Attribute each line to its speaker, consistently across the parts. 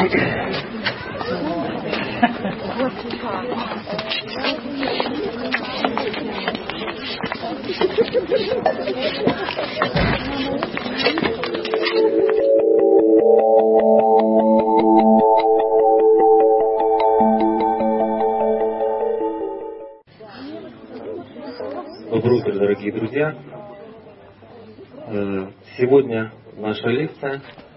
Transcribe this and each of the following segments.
Speaker 1: Доброе утро, дорогие друзья! Сегодня наша лекция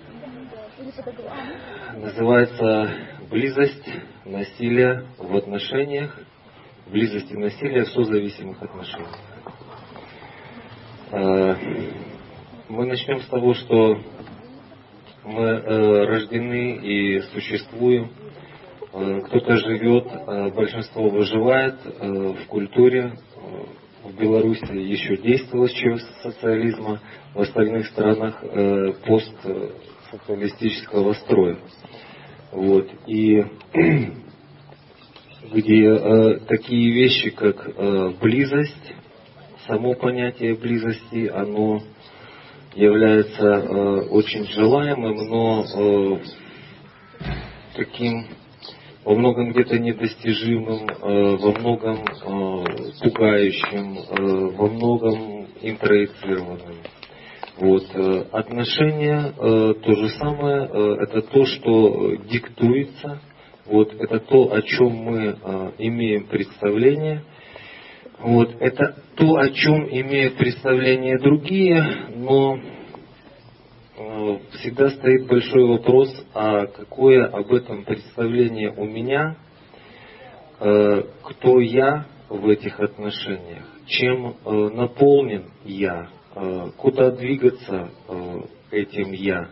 Speaker 1: называется «Близость насилия в отношениях, близость и насилие в созависимых отношениях». Мы начнем с того, что мы рождены и существуем. Кто-то живет, большинство выживает в культуре. В Беларуси еще действовало еще социализма, в остальных странах постсоциалистического строя. Вот. И где такие вещи, как близость, само понятие близости, оно является очень желаемым, но таким во многом где-то недостижимым, во многом пугающим, во многом интроицированным. Вот. Отношения то же самое, это то, что диктуется, вот, это то, о чем мы имеем представление. Вот, это то, о чем имеют представление другие, но всегда стоит большой вопрос, а какое об этом представление у меня, кто я в этих отношениях, чем наполнен я, куда двигаться этим я,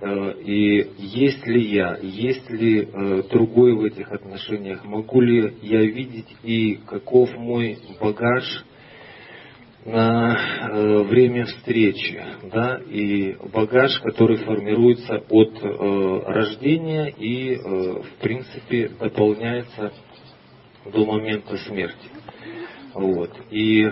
Speaker 1: и есть ли я, есть ли другой в этих отношениях, могу ли я видеть и каков мой багаж на время встречи, да, и багаж, который формируется от рождения и, в принципе, дополняется до момента смерти. Вот. И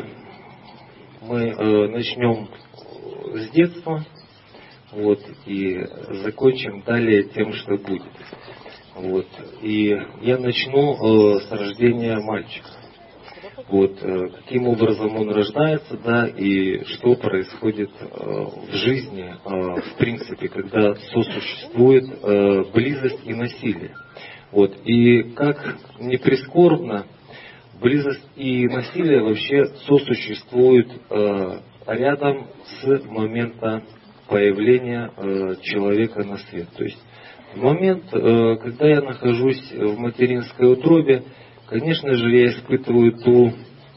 Speaker 1: мы начнем с детства, вот, и закончим далее тем, что будет. Вот. И я начну с рождения мальчика. Вот, каким образом он рождается, да, и что происходит в жизни, в принципе, когда сосуществует близость и насилие. Вот, и как ни прискорбно, близость и насилие вообще сосуществуют рядом с момента появления человека на свет. То есть в момент, когда я нахожусь в материнской утробе, конечно же, я испытываю ту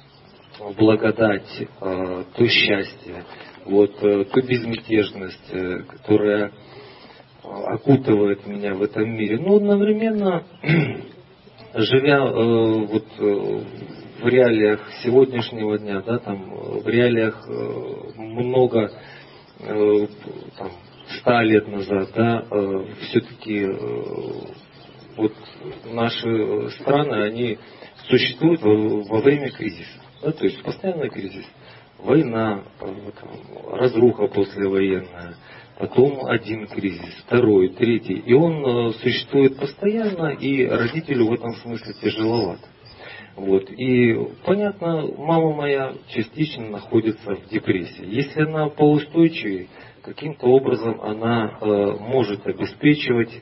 Speaker 1: благодать, то счастье, вот, ту безмятежность, которая окутывает меня в этом мире. Но одновременно, живя вот в реалиях сегодняшнего дня, да, там, в реалиях много, там, 100 лет назад, да, все-таки вот наши страны, они существуют во время кризиса. Да, то есть постоянный кризис. Война, разруха послевоенная, потом один кризис, второй, третий. И он существует постоянно, и родителю в этом смысле тяжеловато. Вот. И, понятно, мама моя частично находится в депрессии. Если она поустойчивее, каким-то образом она может обеспечивать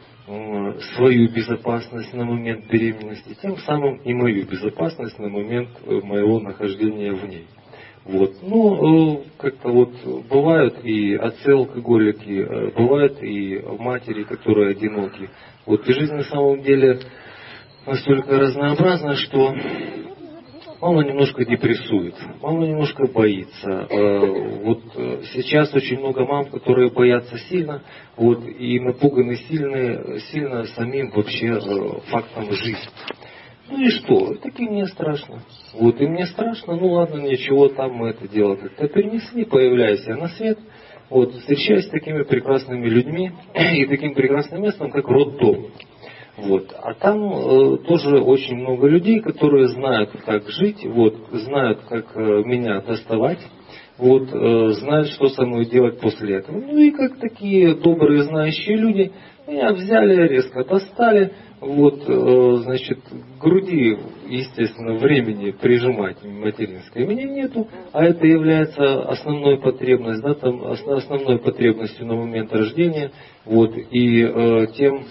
Speaker 1: свою безопасность на момент беременности, тем самым и мою безопасность на момент моего нахождения в ней. Вот. Ну, как-то вот бывают и отцы-алкоголики, бывают и матери, которые одиноки. Вот. И жизнь на самом деле настолько разнообразна, что мама немножко депрессует, мама немножко боится. Вот сейчас очень много мам, которые боятся сильно, вот, и напуганы сильно самим вообще фактом жизни. Ну и что? Таки мне страшно. Вот, и мне страшно, ну ладно, ничего, там мы это дело как-то перенесли, появляйся на свет, вот, встречаясь с такими прекрасными людьми и таким прекрасным местом, как роддом. Вот. А там тоже очень много людей, которые знают, как жить, вот, знают, как меня доставать, вот, знают, что со мной делать после этого. Ну и как такие добрые, знающие люди, Меня взяли, резко достали, вот, значит, к груди, естественно, времени прижимать материнской мне нету, а это является основной потребностью, да, там, основной потребностью на момент рождения, вот, и тем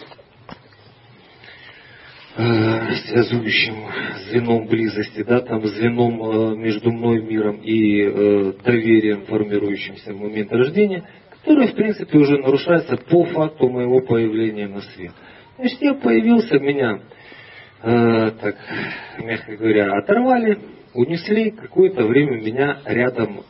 Speaker 1: связующим звеном близости, да, там, звеном между мной и миром и доверием, формирующимся в момент рождения, который, в принципе, уже нарушается по факту моего появления на свет. Значит, я появился, меня, так, мягко говоря, оторвали, унесли, какое-то время меня рядом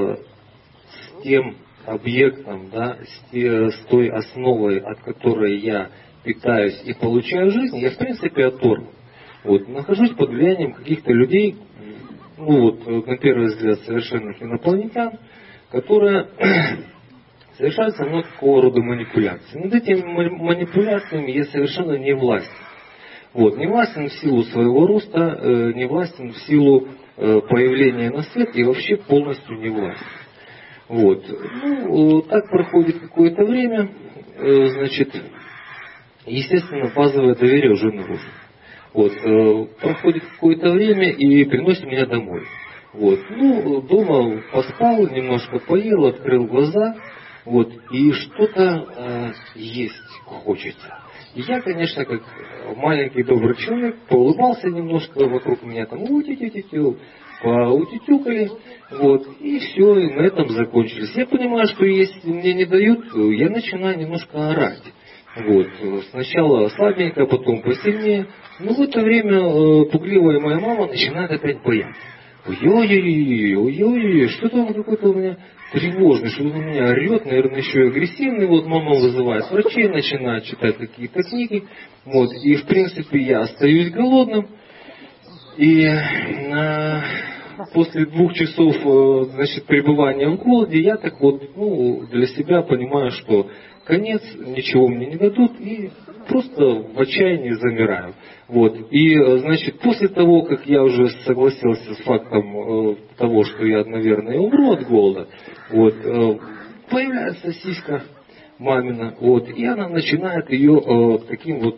Speaker 1: с тем объектом, да, с той основой, от которой я питаюсь и получаю жизнь, я, в принципе, оторван. Вот, нахожусь под влиянием каких-то людей, ну вот, на первый взгляд, совершенных инопланетян, которые совершают со мной какого рода манипуляции. Над этими манипуляциями я совершенно не властен. Вот, не властен в силу своего роста, не властен в силу появления на свет и вообще полностью не властен. Вот. Ну, так проходит какое-то время, значит, естественно, базовое доверие уже нарушено. Вот, проходит какое-то время и приносит меня домой. Вот, ну, дома поспал, немножко поел, открыл глаза, вот, и что-то есть хочется. И я, конечно, как маленький добрый человек, поулыбался немножко, вокруг меня там поутютюкали, вот, и все, и на этом закончились. Я понимаю, что если мне не дают, я начинаю немножко орать. Вот, сначала слабенько, потом посильнее. Но в это время пугливая моя мама начинает опять бояться. Ой-ой-ой, что-то он какой-то у меня тревожный, что-то у меня орет, наверное, еще и агрессивный. Вот мама вызывает врачей, начинает читать какие-то книги. Вот, и в принципе я остаюсь голодным. И после 2 часов, значит, пребывания в голоде, я так вот, ну, для себя понимаю, что конец, ничего мне не дадут, и просто в отчаянии замираю. Вот. И, значит, после того, как я уже согласился с фактом того, что я, наверное, умру от голода, вот, появляется сиська мамина, вот, и она начинает ее таким вот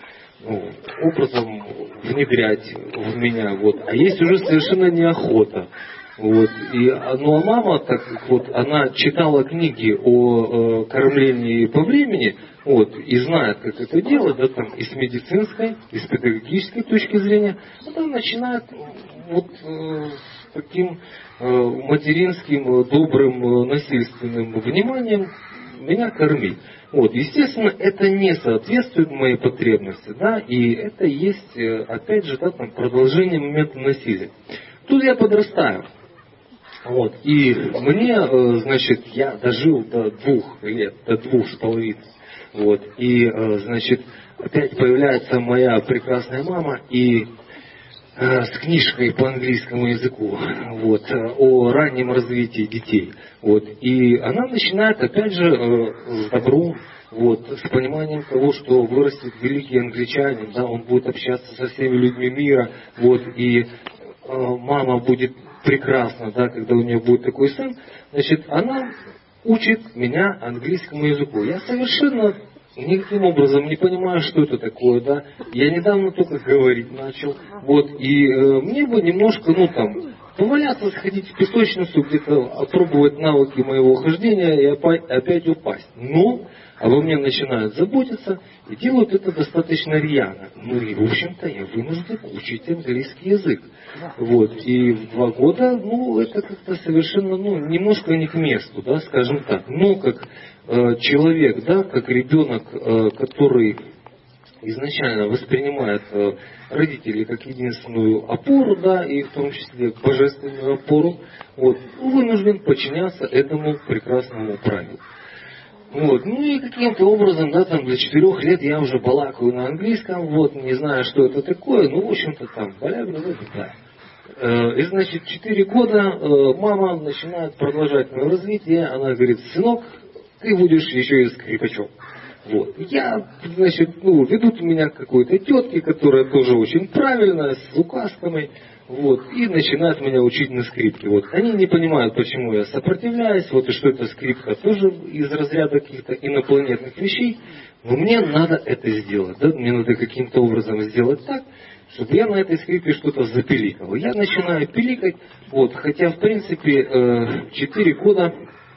Speaker 1: образом внедрять в меня. Вот. А есть уже совершенно неохота. Вот. И, ну а мама, так как вот она читала книги о кормлении по времени, вот, и знает, как это делать, да, там, и с медицинской, и с педагогической точки зрения, она начинает вот с таким материнским, добрым, насильственным вниманием меня кормить. Вот, естественно, это не соответствует моей потребности, да, и это есть, опять же, да, там, продолжение момента насилия. Тут я подрастаю. Вот, и мне, значит, я дожил до 2 лет, до 2,5. Вот, и, значит, опять появляется моя прекрасная мама и с книжкой по английскому языку, вот, о раннем развитии детей. Вот, и она начинает, опять же, с добром, вот, с пониманием того, что вырастет великий англичанин, да, он будет общаться со всеми людьми мира, вот, и мама будет прекрасна, да, когда у нее будет такой сын, значит, она учит меня английскому языку. Я совершенно никаким образом не понимаю, что это такое, да. Я недавно только говорить начал, вот, и мне бы немножко, ну, там, поваляться, сходить в песочницу, где-то опробовать навыки моего хождения и опять упасть. Но обо мне начинают заботиться и делают это достаточно рьяно. Ну и, в общем-то, я вынужден учить английский язык. Вот. И в 2 года, ну, это как-то совершенно, ну, немножко не к месту, да, скажем так. Но как человек, да, как ребенок, который изначально воспринимает родителей как единственную опору, да, и в том числе божественную опору, вот, вынужден подчиняться этому прекрасному правилу. Вот. Ну и каким-то образом, да, там для 4 лет я уже балакаю на английском, вот, не знаю, что это такое, ну, в общем-то, там, да. И, значит, 4 года мама начинает продолжать мое развитие, она говорит: сынок, ты будешь еще и скрипачом. Вот. Я, значит, ведут меня к какой-то тетке, которая тоже очень правильная, с указками, вот, и начинают меня учить на скрипке. Вот. Они не понимают, почему я сопротивляюсь, вот, и что эта скрипка тоже из разряда каких-то инопланетных вещей, но мне надо это сделать, да, мне надо каким-то образом сделать так, чтобы я на этой скрипке что-то запиликал. Я начинаю пиликать, вот, хотя, в принципе, 4 года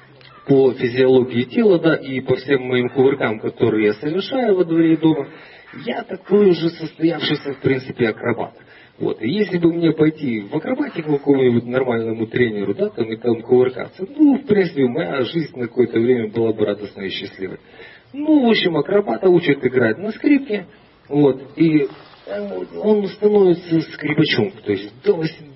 Speaker 1: по физиологии тела, да, и по всем моим кувыркам, которые я совершаю во дворе и дома, я такой уже состоявшийся, в принципе, акробат. Вот. И если бы мне пойти в акробатику какому-нибудь нормальному тренеру, да, там и там кувыркаться, в принципе, моя жизнь на какое-то время была бы радостной и счастливой. В общем, акробата учат играть на скрипке, вот, и он становится скрипачом. То есть до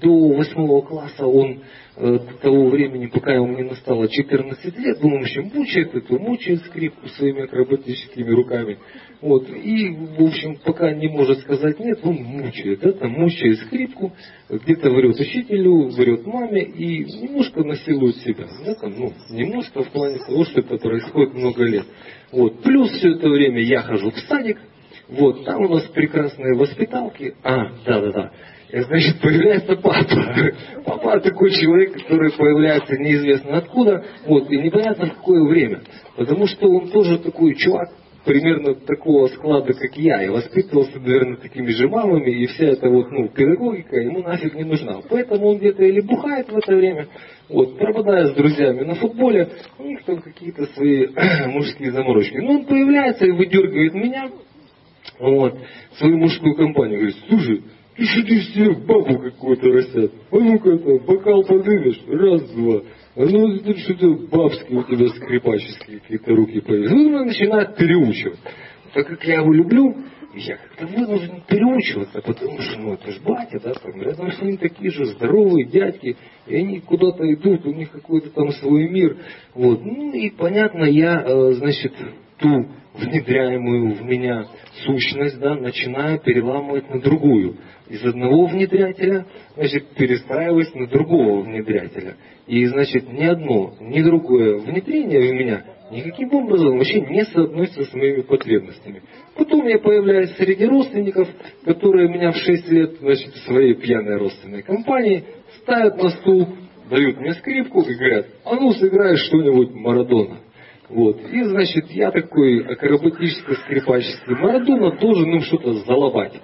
Speaker 1: 8 класса он до того времени, пока ему не настало 14 лет, он еще мучает скрипку своими акробатическими руками. Вот. И, в общем, пока не может сказать нет, он мучает, да, там мучает скрипку, где-то врет учителю, врет маме и немножко насилует себя. Да, там, немножко в плане того, что это происходит много лет. Вот. Плюс все это время я хожу в садик, вот, там у нас прекрасные воспиталки. Да. И, значит, появляется папа. Папа такой человек, который появляется неизвестно откуда, вот, и непонятно в какое время. Потому что он тоже такой чувак, примерно такого склада, как я, и воспитывался, наверное, такими же мамами, и вся эта педагогика ему нафиг не нужна. Поэтому он где-то или бухает в это время, вот, пропадая с друзьями на футболе, у них там какие-то свои мужские заморочки. Но он появляется и выдергивает меня, вот, свою мужскую компанию, говорит: слушай, ты что ты всех бабу какую-то растят? А ну-ка там, бокал подымешь, раз, два. А ну что-то бабские у тебя скрипаческие какие-то руки появились. Он начинает переучивать. Так как я его люблю, я как-то вынужден переучиваться, потому что, это ж батя, да, там, рядом с ним такие же здоровые дядьки, и они куда-то идут, у них какой-то там свой мир. Вот. И понятно, я, значит, ту внедряемую в меня сущность, да, начинаю переламывать на другую. Из одного внедрятеля, значит, перестраиваюсь на другого внедрятеля. И, значит, ни одно, ни другое внедрение в меня никаким образом вообще не соотносится с моими потребностями. Потом я появляюсь среди родственников, которые меня в 6 лет, значит, в своей пьяной родственной компании ставят на стул, дают мне скрипку и говорят: а ну сыграй что-нибудь Марадона. Вот. И, значит, я такой акробатическо-скрипаческий Марадона должен им что-то залобать.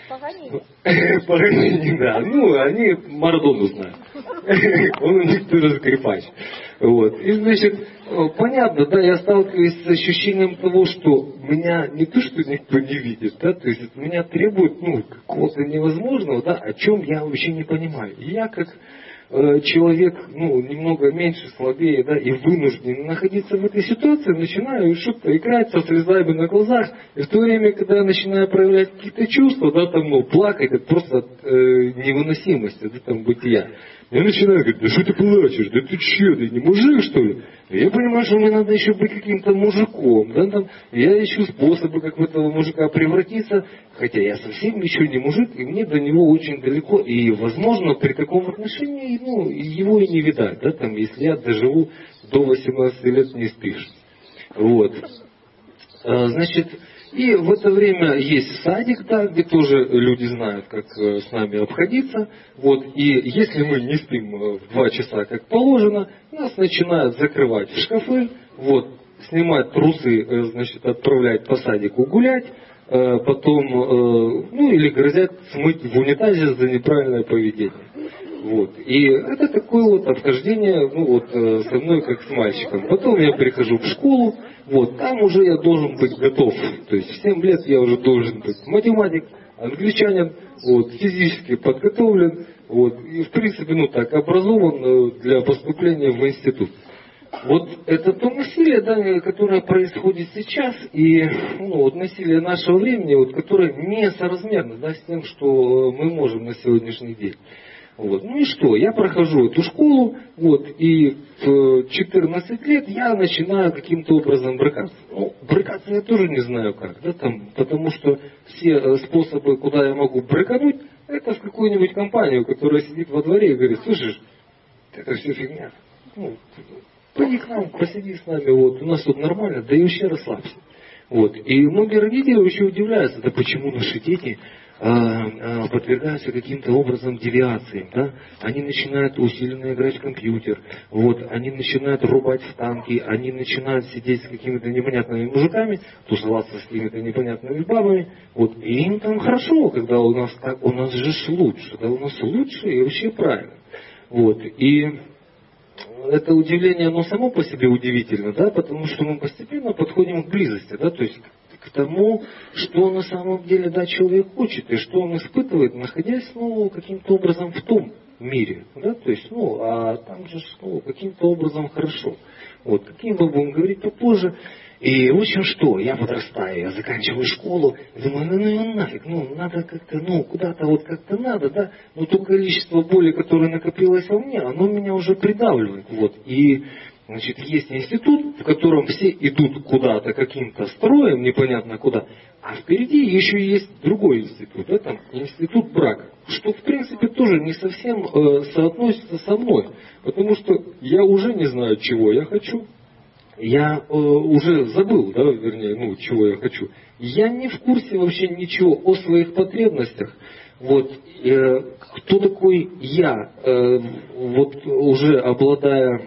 Speaker 1: Паганини, да. Они Марадону знают. Он у них тоже скрипач. Вот. И, значит, понятно, да, я сталкиваюсь с ощущением того, что меня не то, что никто не видит, да, то есть меня требует, какого-то невозможного, да, о чем я вообще не понимаю. И я как человек, немного меньше, слабее, да, и вынужден находиться в этой ситуации, начинаю что-то играть со слезами на глазах, и в то время, когда я начинаю проявлять какие-то чувства, да, там, плакать, это просто от невыносимости, да, там, бытия. Я начинаю говорить: да что ты плачешь, да ты че, ты не мужик, что ли? И я понимаю, что мне надо еще быть каким-то мужиком, да, там, я ищу способы, как в этого мужика превратиться, хотя я совсем еще не мужик, и мне до него очень далеко, и, возможно, при таком отношении, его и не видать, да, там, если я доживу до 18 лет не спишь. Вот. Значит, и в это время есть садик, да, где тоже люди знают, как с нами обходиться. Вот. И если мы не спим в 2 часа, как положено, нас начинают закрывать в шкафы, вот, снимать трусы, значит, отправлять по садику гулять, потом, или грозят смыть в унитазе за неправильное поведение. Вот. И это такое вот обхождение, со мной как с мальчиком. Потом я прихожу в школу, вот, там уже я должен быть готов. То есть в 7 лет я уже должен быть математик, англичанин, вот, физически подготовлен, вот, и в принципе, образован для поступления в институт. Вот это то насилие, да, которое происходит сейчас, и насилие нашего времени, вот, которое несоразмерно, да, с тем, что мы можем на сегодняшний день. Вот. И что? Я прохожу эту школу, вот, и в 14 лет я начинаю каким-то образом брыкаться. Брыкаться я тоже не знаю как, да, там, потому что все способы, куда я могу брыкануть, это в какую-нибудь компанию, которая сидит во дворе и говорит: слушай, это все фигня. Пойди к нам, посиди с нами, вот, у нас тут нормально, да и вообще расслабься. Вот. И многие родители еще удивляются, да почему наши дети подвергаются каким-то образом девиациям, да? Они начинают усиленно играть в компьютер, вот, они начинают рубать в танки, они начинают сидеть с какими-то непонятными мужиками, тусоваться с какими-то непонятными бабами, вот, и им там хорошо, когда у нас так, у нас же лучше, да, у нас лучше и вообще правильно, вот, и это удивление, оно само по себе удивительно, да, потому что мы постепенно подходим к близости, да, то есть к тому, что на самом деле, да, человек хочет, и что он испытывает, находясь, ну, каким-то образом в том мире, да, то есть, ну, а там же, ну, каким-то образом хорошо. Вот, каким мы будем говорить попозже. И, в общем, что, я подрастаю, я заканчиваю школу, думаю, ну нафиг, ну, надо как-то, ну, куда-то вот как-то надо, да, но то количество боли, которое накопилось во мне, оно меня уже придавливает, вот, и, значит, есть институт, в котором все идут куда-то каким-то строем, непонятно куда, а впереди еще есть другой институт, да, там, институт брака, что, в принципе, тоже не совсем соотносится со мной, потому что я уже не знаю, чего я хочу. Я уже забыл, да, вернее, ну, чего я хочу. Я не в курсе вообще ничего о своих потребностях. Вот, кто такой я, вот уже обладая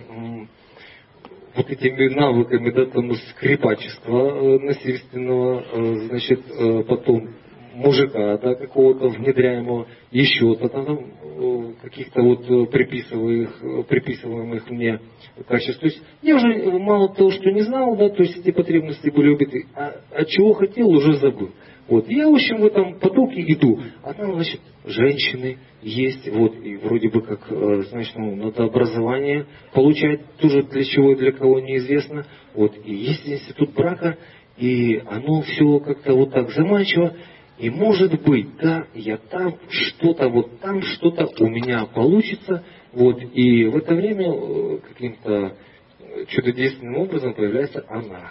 Speaker 1: вот этими навыками, да, там, скрипачества насильственного, значит, потом мужика, да, какого-то внедряемого, еще-то там, каких-то вот приписываемых мне качеств. То есть я уже мало того, что не знал, да, то есть эти потребности были убиты, а чего хотел, уже забыл. Вот. Я, в общем, в этом потоке иду. А там, значит, женщины есть, вот, и вроде бы как, значит, ну, надо образование получать, тоже для чего и для кого неизвестно. Вот. И есть институт брака, и оно все как-то вот так заманчиво. И может быть, да, я там что-то, вот там что-то у меня получится, вот, и в это время каким-то чудодейственным образом появляется она.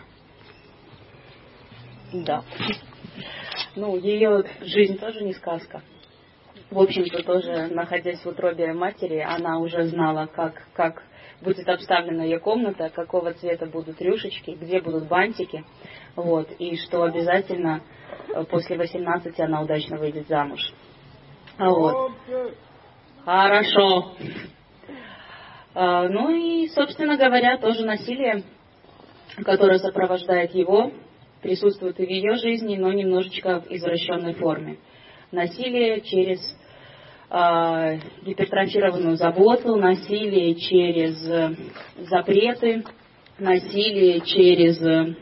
Speaker 2: Да. Ну, ее жизнь тоже не сказка. В общем-то, тоже, находясь в утробе матери, она уже знала, как будет обставлена ее комната, какого цвета будут рюшечки, где будут бантики, вот, и что обязательно после 18 она удачно выйдет замуж. Вот. Хорошо. Ну и, собственно говоря, тоже насилие, которое сопровождает его, присутствует и в ее жизни, но немножечко в извращенной форме. Насилие через гипертрофированную заботу, насилие через запреты, насилие через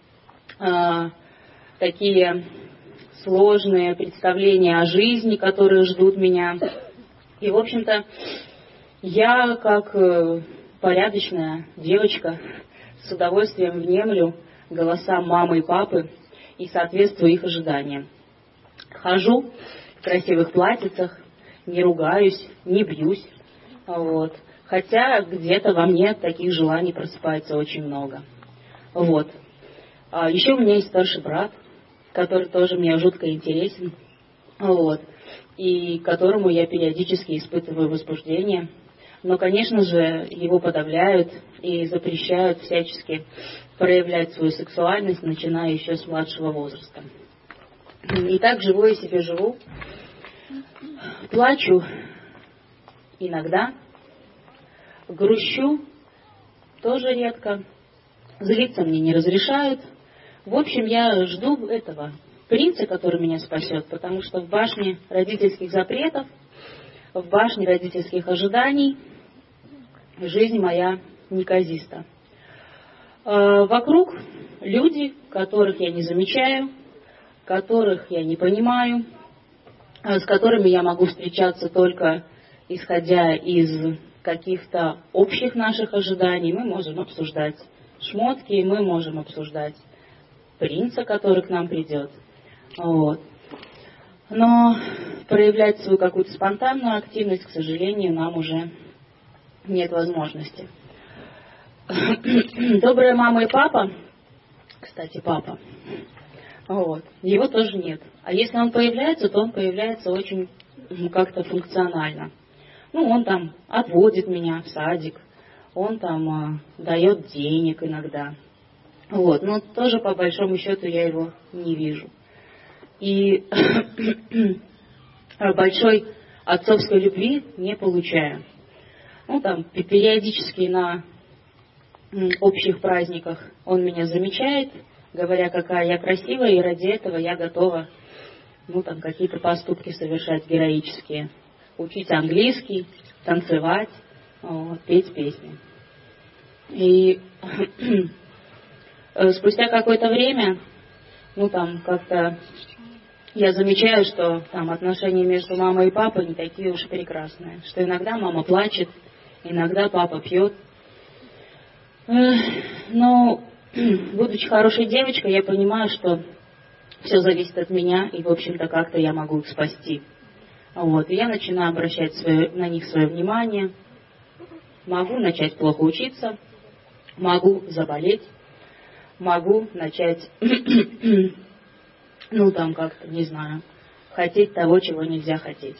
Speaker 2: такие сложные представления о жизни, которые ждут меня. И, в общем-то, я, как порядочная девочка, с удовольствием внемлю голосам мамы и папы и соответствую их ожиданиям. Хожу в красивых платьицах, не ругаюсь, не бьюсь. Вот. Хотя где-то во мне таких желаний просыпается очень много. Вот. Еще у меня есть старший брат, который тоже мне жутко интересен, вот, и которому я периодически испытываю возбуждение. Но, конечно же, его подавляют и запрещают всячески проявлять свою сексуальность, начиная еще с младшего возраста. И так живу я себе живу, плачу иногда, грущу тоже редко, злиться мне не разрешают. В общем, я жду этого принца, который меня спасет, потому что в башне родительских запретов, в башне родительских ожиданий жизнь моя неказиста. Вокруг люди, которых я не замечаю, которых я не понимаю, с которыми я могу встречаться только исходя из каких-то общих наших ожиданий. Мы можем обсуждать шмотки, мы можем обсуждать принца, который к нам придет. Вот. Но проявлять свою какую-то спонтанную активность, к сожалению, нам уже нет возможности. Добрая мама и папа, кстати, папа, вот, его тоже нет. А если он появляется, то он появляется очень как-то функционально. Ну, он там отводит меня в садик, он там дает денег иногда. Вот, но тоже по большому счету я его не вижу. И большой отцовской любви не получаю. Ну, там, периодически на общих праздниках он меня замечает, говоря, какая я красивая, и ради этого я готова, ну, там, какие-то поступки совершать героические. Учить английский, танцевать, вот, петь песни. И спустя какое-то время, ну, там, как-то я замечаю, что там отношения между мамой и папой не такие уж прекрасные, что иногда мама плачет, иногда папа пьет. Но, будучи хорошей девочкой, я понимаю, что все зависит от меня, и, в общем-то, как-то я могу их спасти. Вот. И я начинаю обращать на них свое внимание. Могу начать плохо учиться, могу заболеть, могу начать, ну, там, как-то, не знаю, хотеть того, чего нельзя хотеть.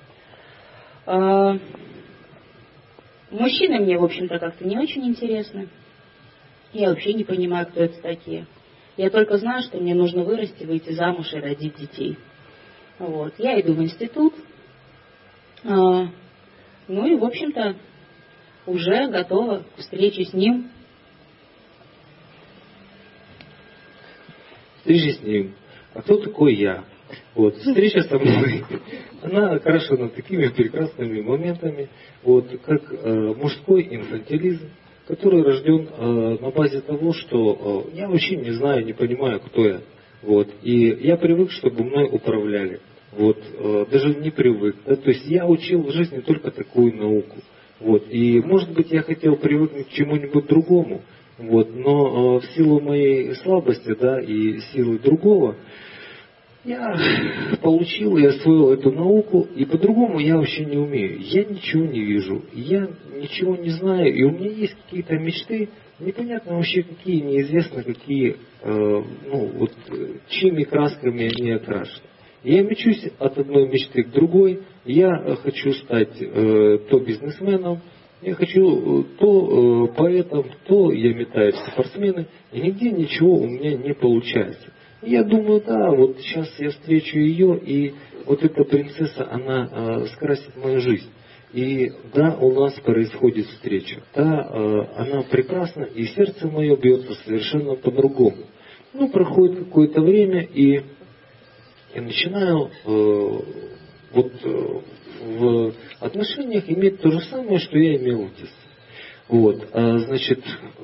Speaker 2: Мужчины мне, в общем-то, как-то не очень интересны. Я вообще не понимаю, кто это такие. Я только знаю, что мне нужно вырасти, выйти замуж и родить детей. Вот. Я иду в институт. Ну и, в общем-то, уже готова к встрече с ним.
Speaker 1: Встреча с ним. А кто такой я? Вот, встреча со мной, она окрашена такими прекрасными моментами, вот, как мужской инфантилизм, который рожден на базе того, что я вообще не знаю, не понимаю, кто я. Вот, и я привык, чтобы мной управляли. Вот, даже не привык. Да, то есть я учил в жизни только такую науку. Вот, и, может быть, я хотел привыкнуть к чему-нибудь другому, вот, но в силу моей слабости, да, и силы другого, я получил и освоил эту науку, и по-другому я вообще не умею. Я ничего не вижу, я ничего не знаю, и у меня есть какие-то мечты, непонятно вообще какие, неизвестно какие, чьими красками они окрашены. Я мечусь от одной мечты к другой, я хочу стать то бизнесменом, я хочу то поэтом, то я метаюсь в спортсмены, и нигде ничего у меня не получается. И я думаю, да, вот сейчас я встречу ее, и вот эта принцесса, она скрасит мою жизнь. И да, у нас происходит встреча, да, она прекрасна, и сердце мое бьется совершенно по-другому. Ну, проходит какое-то время, и я начинаю в отношениях иметь то же самое, что я имел в детстве. Вот, значит,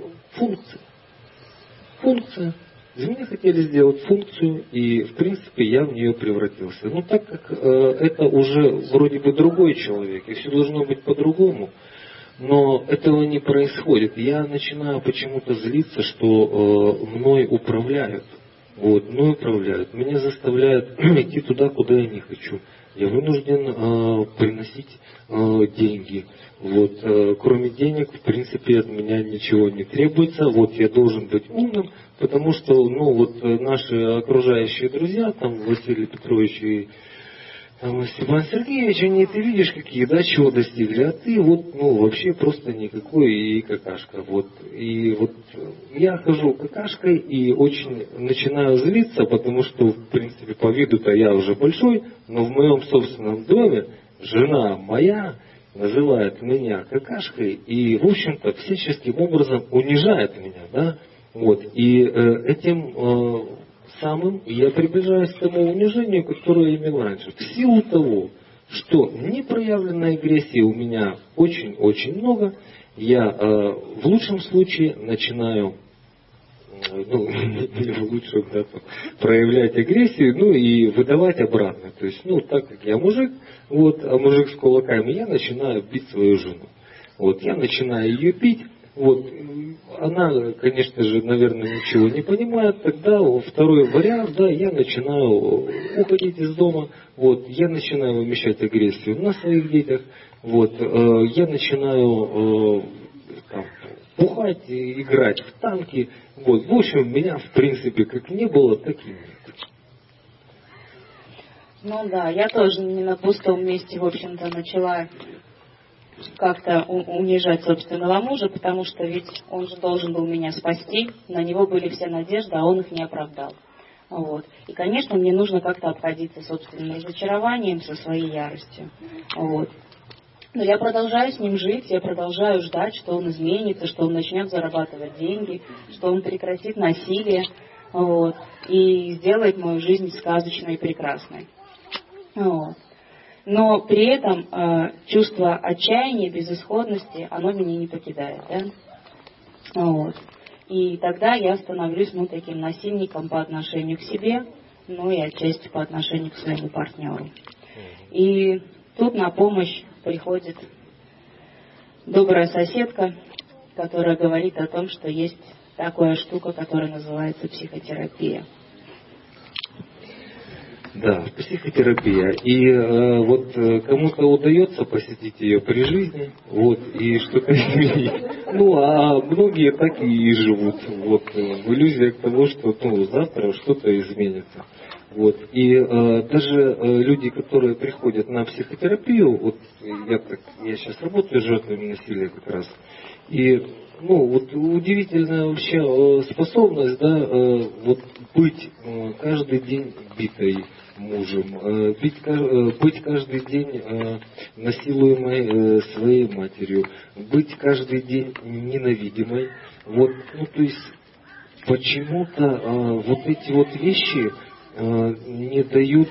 Speaker 1: функция. Из меня хотели сделать функцию, и, в принципе, я в нее превратился. Но так как это уже вроде бы другой человек, и все должно быть по-другому, но этого не происходит. Я начинаю почему-то злиться, что мной управляют. Вот, мной управляют. Меня заставляют идти туда, куда я не хочу. Я вынужден приносить деньги. Вот, кроме денег, в принципе, от меня ничего не требуется. Вот, я должен быть умным, потому что, наши окружающие друзья, там, Василий Петрович и Степан Сергеевич, они, ты видишь, какие, да, чего достигли, а ты вообще просто никакой и какашка. Вот. И вот я хожу какашкой и очень начинаю злиться, потому что, в принципе, по виду-то я уже большой, но в моем собственном доме жена моя называет меня какашкой и, в общем-то, всяческим образом унижает меня, да. Вот. И этим самым я приближаюсь к тому унижению, которое я имел раньше. В силу того, что непроявленной агрессии у меня очень-очень много, я в лучшем случае начинаю, в лучшем, да, проявлять агрессию, и выдавать обратно. То есть, так как я мужик, а мужик с кулаками, я начинаю бить свою жену. Вот, я начинаю ее бить. Вот, она, конечно же, наверное, ничего не понимает. Тогда второй вариант, да, я начинаю уходить из дома, вот, я начинаю вымещать агрессию на своих детях, вот, я начинаю бухать, играть в танки, вот, в общем, меня, в принципе, как не было, так и нет.
Speaker 2: Ну да, я тоже не на пустом месте, в общем-то, начала как-то унижать собственного мужа, потому что ведь он же должен был меня спасти, на него были все надежды, а он их не оправдал. Вот. И, конечно, мне нужно как-то обходиться собственным разочарованием, со своей яростью. Вот. Но я продолжаю с ним жить, я продолжаю ждать, что он изменится, что он начнет зарабатывать деньги, что он прекратит насилие, вот, и сделает мою жизнь сказочной и прекрасной. Вот. Но при этом чувство отчаяния, безысходности, оно меня не покидает. Да? Вот. И тогда я становлюсь таким насильником по отношению к себе, ну и отчасти по отношению к своему партнеру. И тут на помощь приходит добрая соседка, которая говорит о том, что есть такая штука, которая называется психотерапия.
Speaker 1: Да, психотерапия. И вот кому-то удается посетить ее при жизни, вот, и что-то изменить. Ну, а многие так и живут, вот, в иллюзиях того, что завтра что-то изменится. Вот. И даже люди, которые приходят на психотерапию, вот я сейчас работаю с жертвами насилия как раз, и вот удивительная вообще способность, да, вот быть каждый день битой мужем, быть каждый день насилуемой своей матерью, быть каждый день ненавидимой. Вот, то есть почему-то вот эти вот вещи не дают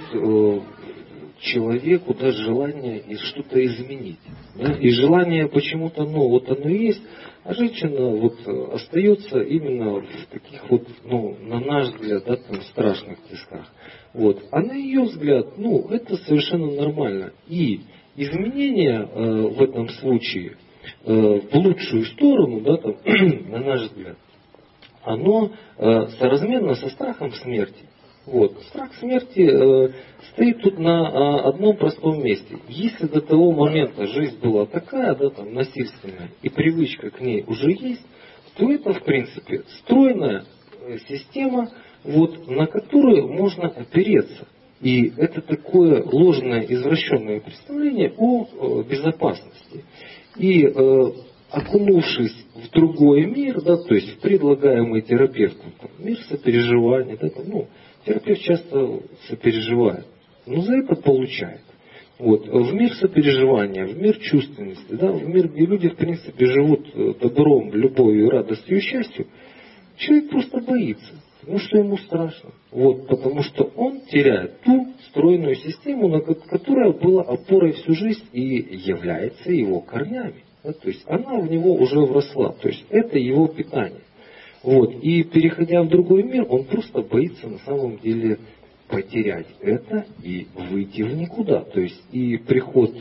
Speaker 1: человеку даже желания что-то изменить. Да? И желание почему-то, вот оно есть, а женщина вот остается именно в таких вот, на наш взгляд, да, там, страшных тисках. Вот. А на ее взгляд, это совершенно нормально. И изменения в этом случае в лучшую сторону, да, там, на наш взгляд, оно соразмерно со страхом смерти. Вот. Страх смерти стоит тут на одном простом месте. Если до того момента жизнь была такая, да, там, насильственная, и привычка к ней уже есть, то это, в принципе, стройная система, вот, на которую можно опереться. И это такое ложное, извращенное представление о безопасности. И окунувшись в другой мир, да, то есть в предлагаемый терапевтом мир сопереживания, да, там, терапевт часто сопереживает, но за это получает. Вот. В мир сопереживания, в мир чувственности, да, в мир, где люди, в принципе, живут добром, любовью, радостью и счастью, человек просто боится, потому что ему страшно. Вот, потому что он теряет ту стройную систему, которая была опорой всю жизнь и является его корнями. Да, то есть она в него уже вросла, то есть это его питание. Вот. И переходя в другой мир, он просто боится на самом деле потерять это и выйти в никуда. То есть и приход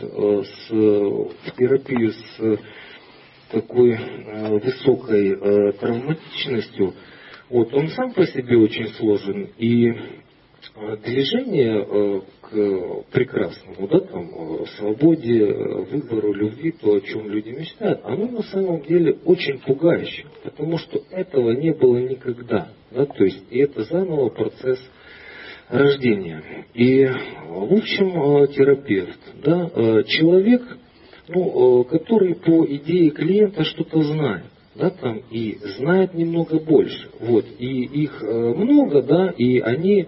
Speaker 1: в терапию с такой высокой травматичностью, вот, он сам по себе очень сложен. И движение к прекрасному, да, там, свободе, выбору, любви, то, о чем люди мечтают, оно на самом деле очень пугающе, потому что этого не было никогда. Да, то есть и это заново процесс рождения. И, в общем, терапевт, да, человек, который по идее клиента что-то знает. Да, там, и знает немного больше. Вот, и их много, да, и они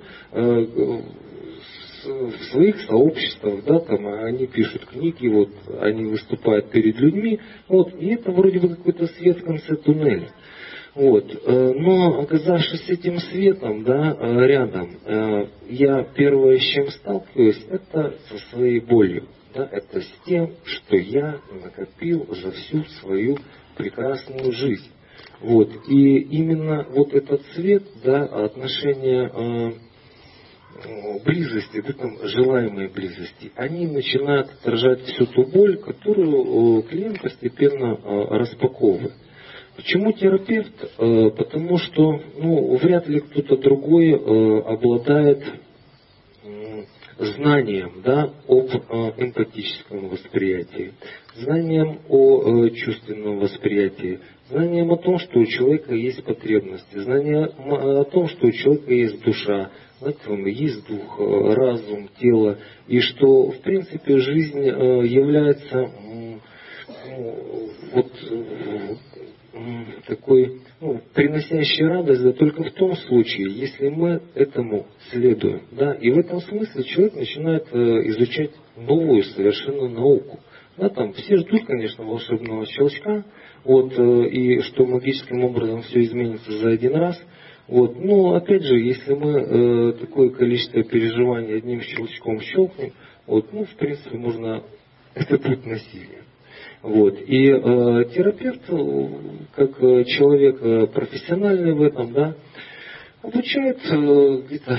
Speaker 1: в своих сообществах, да, там, они пишут книги, вот, они выступают перед людьми, вот, и это вроде бы какой-то свет в конце туннеля. Вот, но оказавшись с этим светом, да, рядом, я первое, с чем сталкиваюсь, это со своей болью. Да, это с тем, что я накопил за всю свою прекрасную жизнь. Вот. И именно вот этот свет, да, отношения близости, да, там, желаемой близости, они начинают отражать всю ту боль, которую клиент постепенно распаковывает. Почему терапевт? Потому что вряд ли кто-то другой обладает знанием, да, об эмпатическом восприятии, знанием о чувственном восприятии, знанием о том, что у человека есть потребности, знанием о том, что у человека есть душа, есть дух, разум, тело, и что, в принципе, жизнь является вот такой, приносящий радость, да, только в том случае, если мы этому следуем. Да? И в этом смысле человек начинает изучать новую совершенно науку. Да, там все ждут, конечно, волшебного щелчка, и что магическим образом все изменится за один раз. Но опять же, если мы такое количество переживаний одним щелчком щелкнем, в принципе, можно это путь насилия. И терапевт, как человек профессиональный в этом, да, обучает где-то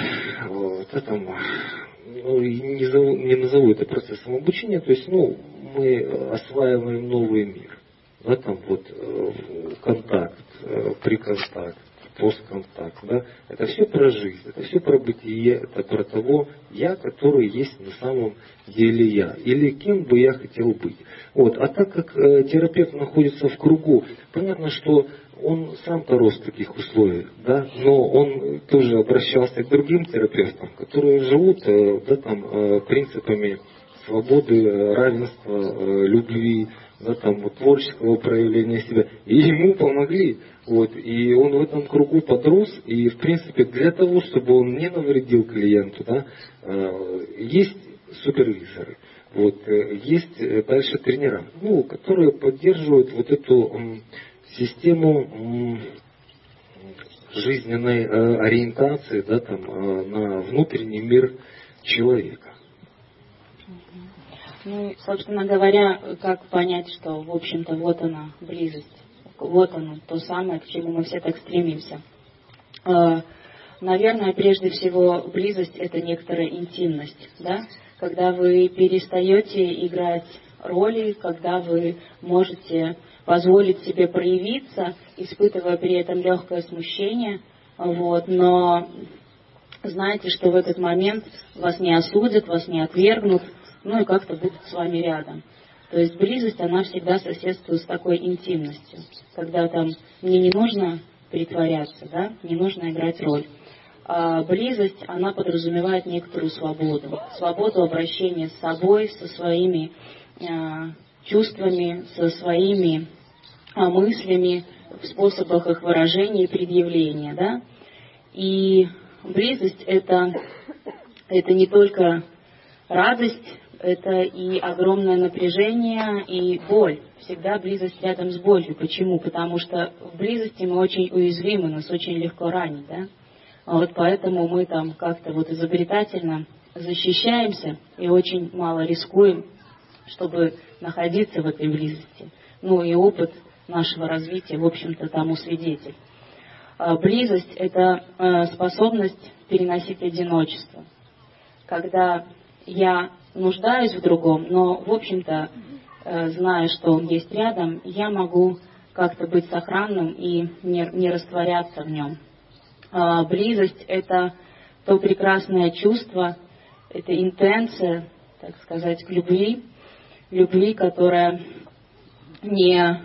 Speaker 1: не назову это процессом обучения, то есть мы осваиваем новый мир. В этом контакт, приконтакт, постконтакт. Да? Это все про жизнь, это все про бытие, это про того я, который есть на самом деле я. Или кем бы я хотел быть. А так как терапевт находится в кругу, понятно, что он сам-то рос в таких условиях, да, но он тоже обращался к другим терапевтам, которые живут принципами свободы, равенства, любви, творческого проявления себя. И ему помогли. И он в этом кругу подрос. И, в принципе, для того, чтобы он не навредил клиенту, да, есть супервизоры. Есть дальше тренера, которые поддерживают эту систему жизненной ориентации, да, на внутренний мир человека.
Speaker 2: Собственно говоря, как понять, что, в общем-то, вот она, близость, вот оно, то самое, к чему мы все так стремимся. Наверное, прежде всего, близость – это некоторая интимность, да? Когда вы перестаете играть роли, когда вы можете позволить себе проявиться, испытывая при этом легкое смущение, но знаете, что в этот момент вас не осудят, вас не отвергнут, и как-то будут с вами рядом. То есть близость, она всегда соседствует с такой интимностью, когда мне не нужно притворяться, да, не нужно играть роль. А близость, она подразумевает некоторую свободу. Свободу обращения с собой, со своими чувствами, со своими мыслями, в способах их выражения и предъявления. Да? И близость это не только радость, это и огромное напряжение, и боль. Всегда близость рядом с болью. Почему? Потому что в близости мы очень уязвимы, нас очень легко ранить. Да? Поэтому мы как-то изобретательно защищаемся и очень мало рискуем, чтобы находиться в этой близости. И опыт нашего развития, в общем-то, тому свидетель. Близость – это способность переносить одиночество. Когда я нуждаюсь в другом, но, в общем-то, зная, что он есть рядом, я могу как-то быть сохранным и не растворяться в нем. Близость – это то прекрасное чувство, это интенция, так сказать, к любви, которая не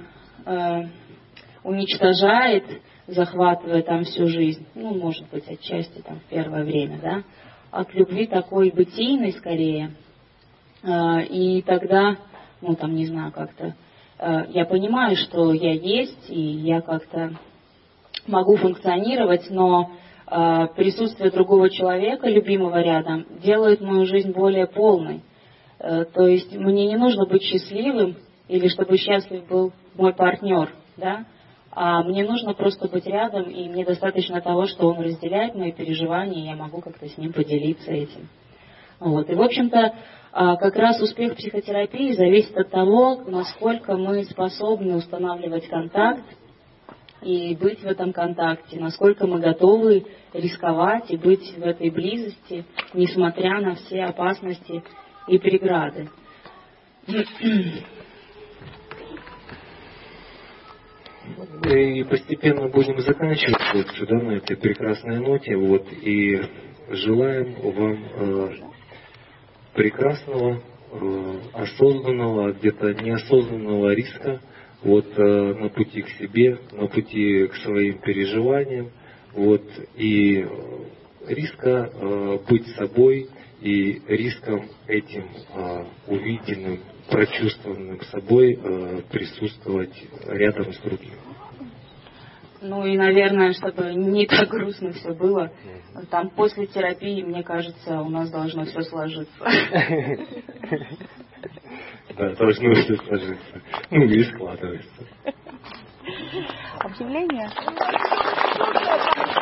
Speaker 2: уничтожает, захватывая всю жизнь, может быть, отчасти в первое время, да, а к любви такой бытийной скорее. И тогда, не знаю, как-то я понимаю, что я есть, и я как-то могу функционировать, но присутствие другого человека, любимого рядом, делает мою жизнь более полной. То есть мне не нужно быть счастливым, или чтобы счастлив был мой партнер, да? А мне нужно просто быть рядом, и мне достаточно того, что он разделяет мои переживания, и я могу как-то с ним поделиться этим. И, в общем-то, как раз успех психотерапии зависит от того, насколько мы способны устанавливать контакт и быть в этом контакте, насколько мы готовы рисковать и быть в этой близости, несмотря на все опасности и преграды.
Speaker 1: И постепенно будем заканчивать на этой прекрасной ноте. И желаем вам прекрасного, осознанного, где-то неосознанного риска на пути к себе, на пути к своим переживаниям. И риска быть собой и риском этим увиденным, прочувствованным собой присутствовать рядом с другим.
Speaker 2: Ну и, наверное, чтобы не так грустно все было, там после терапии, мне кажется, у нас должно все сложиться.
Speaker 1: Да, должно все сложиться. Ну и складывается.
Speaker 3: Объявление.